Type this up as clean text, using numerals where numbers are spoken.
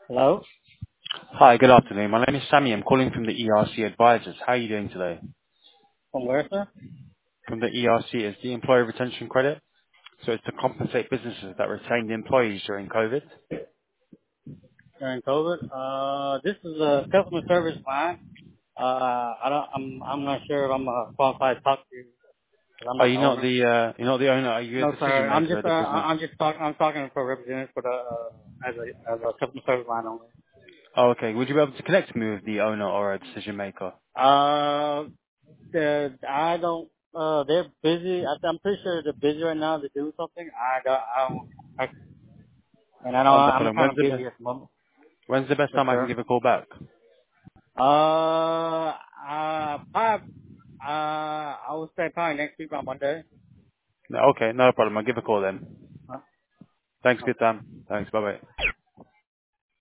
Hello? Hi, good afternoon. My name is Sammy. I'm calling from the ERC Advisors. How are you doing today? From where, sir? From the ERC is the Employee Retention Credit. So it's to compensate businesses that retained employees during COVID. During COVID? This is a customer service line. I'm not sure if I'm qualified to talk to you because I'm Are not the you not owner. you're not the owner? Are you a No, sir. decision maker of the business? I'm talking for representative for as a customer service line owner. Oh, okay. Would you be able to connect me with the owner or a decision maker? I don't, they're busy. I'm pretty sure they're busy right now to do something. Oh, no I'm problem. kind of busy at the moment. When's the best Yes, time I can sir. give a call back? Probably, I would say probably next week on Monday. No, okay, no problem. I'll give a call then. Huh? Thanks for your time. Thanks. Bye bye.